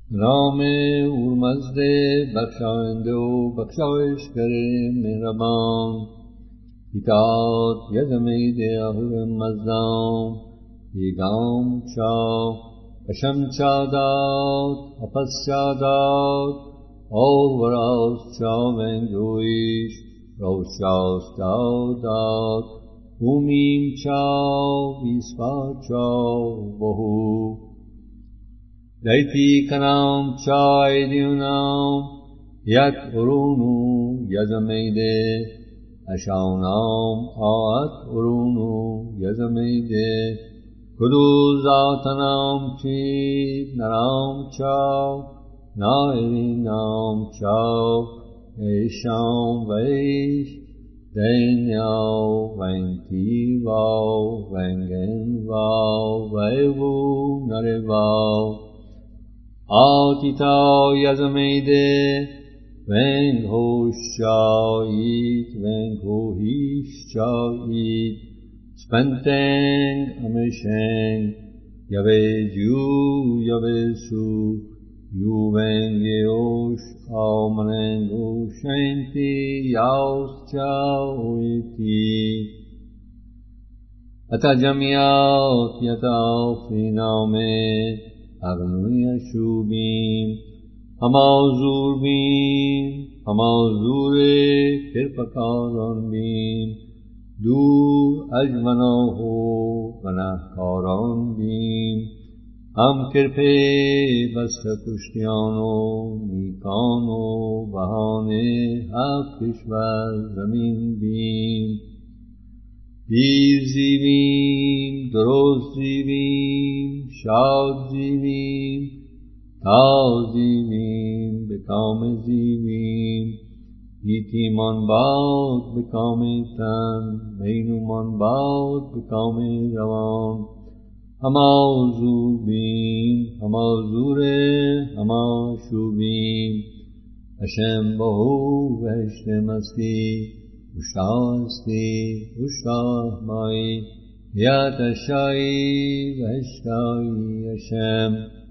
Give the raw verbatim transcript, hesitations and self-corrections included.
نام اورمزد بخشاینده و بخشایشگر مهربان، هیتاد یزمید اهور مزدام، یگام چا اشم چا داد اپس چا داد، اور وراست چا ونگویش روشاست داد، اومیم چا ویسپا چا بهو دیتی کنام چای دیونام، یک ارونو یزمیده اشاونام آت ارونو یزمیده، کدو ذاتنام چی نرام چاو نایرینام چاو، ایشام ویش دینیاو وینتی واو ونگن واو ویوو نره واو، آتیتا یزمیده ونگ هوش چایید ونگ هویش چایید، سپنتنگ امشنگ یوه جو یوه سو، یو ونگ اوش آمننگ اوشنتی یاوس چاویتی، اتا جمیات یتا فینامه اغنوی شوبیم، هما زور بیم هما زور کرپکاران بیم، دور اجمناه و گناهکاران بیم، هم کرپه بست کشتیان و نیکان و بهانه هفت کشور زمین بیم، دیر زیبیم درست زیبیم شاد زیبیم، تا زیبیم به کام زیبیم، گیتیمان باد به کام تن مینومان باد به کام روان، هما زور بیم هما زوره هما شوبیم، اشم بهو بهشت مستی اشتاستی اشتاه مایی، یت اشایی بهشتایی اشم.